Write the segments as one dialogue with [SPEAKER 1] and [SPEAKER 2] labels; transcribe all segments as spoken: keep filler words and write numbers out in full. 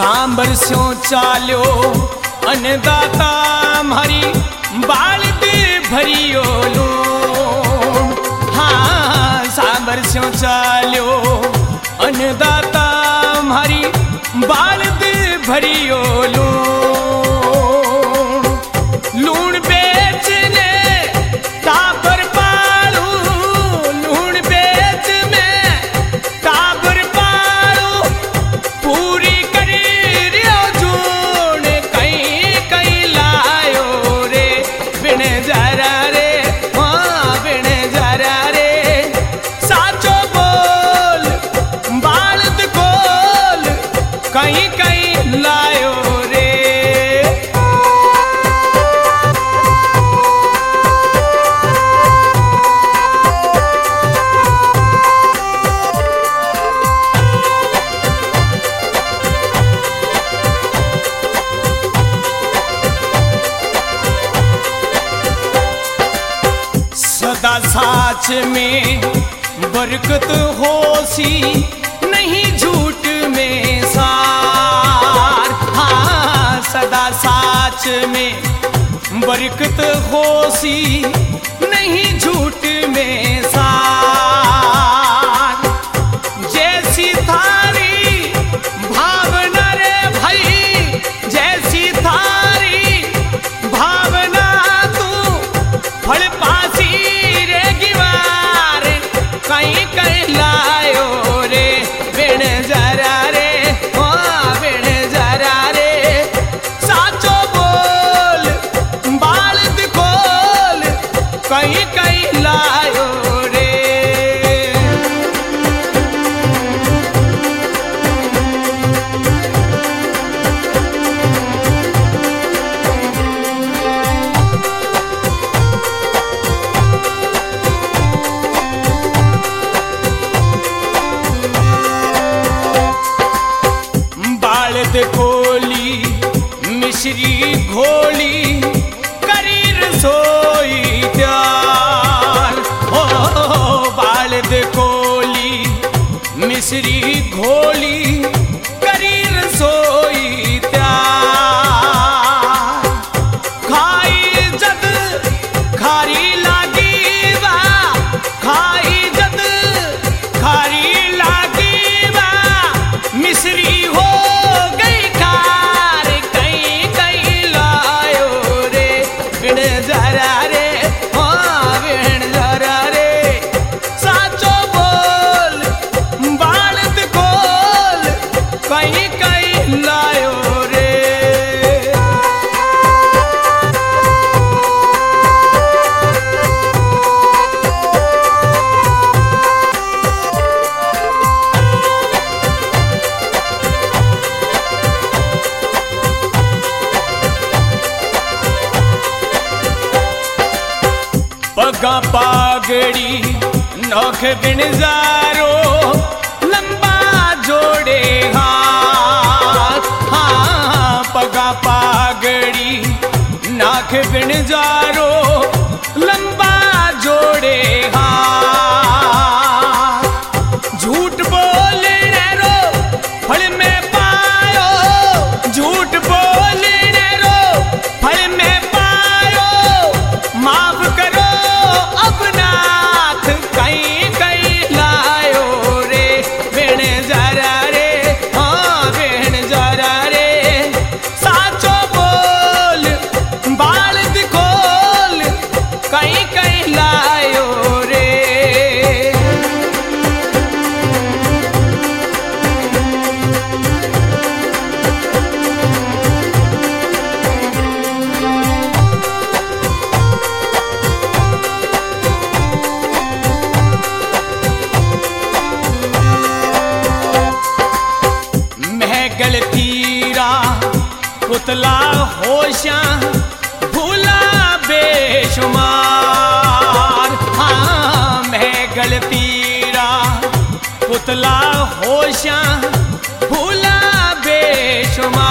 [SPEAKER 1] सांबर स्यों चाल्यो अन्नदाता मारी बाल्टी भरियो लूण। हाँ सांबर स्यों चाल्यो अन्नदाता मारी बाल्टी भरियो लूण। लूण बेचने टाबर पालू, लूण बेच में टाबर पालू, पूरी करी रियो जून कहीं कहीं लायो रे बिन जरा रे, हाँ बिन जरा रे। साचो बोल बालद खोल कहीं कहीं लायो रे। सदा साच में बरकत होसी नहीं झूठ में सार। हाँ सदा साच में बरकत होसी नहीं झूठ में सार। जैसी थारी भावना रे भाई, जैसी थारी भावना तू फल पासी रे गिवार कहीं कहीं लायो रे बिन जरा रे, हाँ बिन जरा रे। साचो बोल बालद खोल कहीं कहीं लायो रे। बालद खोली मिश्री घोली करी रसोई त्यार। हो बालद खोली मिश्री घोली करी रसोई त्यार। खाई जद खारी लागी बा, खाई जद खारी लागी बा, मिश्री हो गई खार कहीं कहीं लायो रे बिन जरा रे, हाँ बिन जरा रे। साचो बोल बालद खोल कहीं कहीं लायो रे। पगा पागड़ी नौख बिन जारो लंबा जोड़े हाथ। हाँ पगा पागड़ी नाख बिन जारो लंबा जोड़े हाथ। झूठ बोलने रो फल में पायो, झूठ बोलने रो फल में पायो। माफ करो अपनाथ कहीं कहीं लायो रे बिन जरा रे, हाँ बिन जरा रे। साचो बोल बालद खोल कहीं कहीं लायो रे। महगल तीरा पुतला होशा भूला बेशुमार। हाँ महगल तीरा पुतला होशा भूला बेशुमार।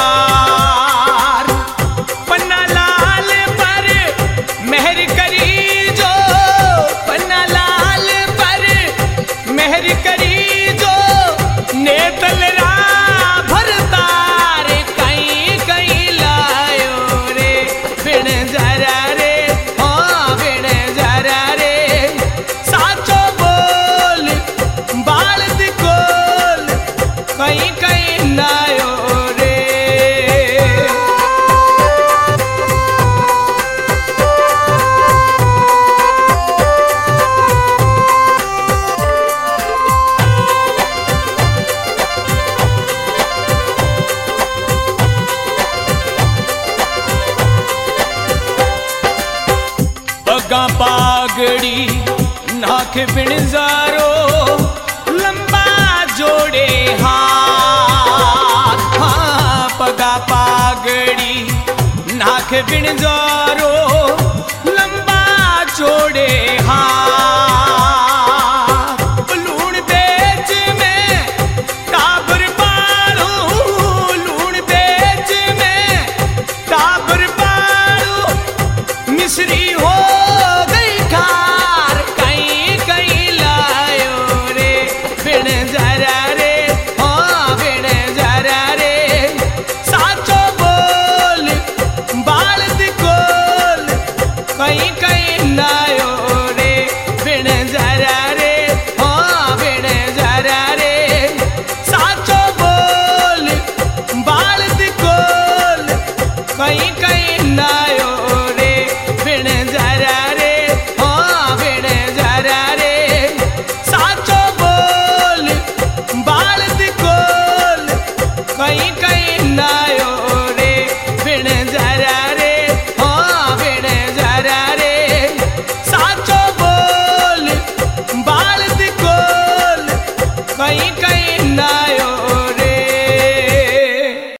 [SPEAKER 1] पन्ना लाल पर मेहर करी जो, पन्ना लाल पर मेहर करी जो, नेतल रा भरता पागड़ी नाक बिणजारो लंबा जोड़े हाथ। हाँ पगा पागड़ी नाक बिणजारो लंबा जोड़े हाथ। लूण बेच में टाबर पालू, लूण बेच में टाबर पालू, मिश्री हो गई खार कहीं कहीं लायो रे बिन जरा रे। हाँ बिन जरा रे साचो बोल बाल दिकोल कहीं कहीं लायो रे बिन जरा रे। हाँ बिन जरा रे साचो बोल बाल दिकोल कहीं कहीं लायो रे बिन जरा रे। हाँ बिन जरा रे साचो बोल बाल दिकोल कहीं कहीं लायो रे बिन जरा रे। हाँ बिन जरा रे साचो बोल बाल दिकोल कहीं कहीं लायो